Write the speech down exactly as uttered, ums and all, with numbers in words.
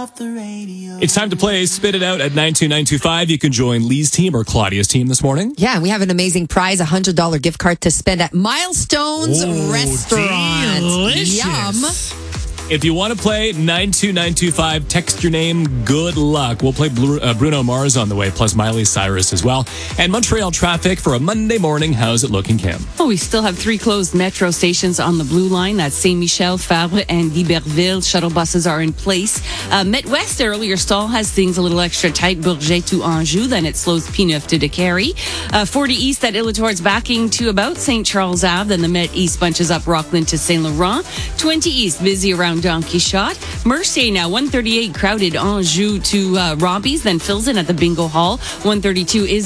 off the radio. It's time to play Spit It Out at nine two nine two five. You can join Lee's team or Claudia's team this morning. Yeah, we have an amazing prize, a one hundred dollars gift card to spend at Milestones Ooh, Restaurant. delicious. Yum. If you want to play nine two nine two five, text your name. Good luck. We'll play Bru- uh, Bruno Mars on the way, plus Miley Cyrus as well. And Montreal traffic for a Monday morning. How's it looking, Kim? Oh, we still have three closed metro stations on the Blue Line. That's Saint-Michel, Fabre, and Iberville. Shuttle buses are in place. Uh, Met West earlier stall has things a little extra tight. Bourget to Anjou. Then it slows P nine to Décarie. Uh, forty East at Illitour's backing to about Saint Charles Ave. Then the Met East bunches up Rockland to Saint Laurent. twenty East busy around Don Quichotte. Mercier now one thirty-eight crowded Anjou to uh, Robbie's. Then fills in at the Bingo Hall. one thirty-two is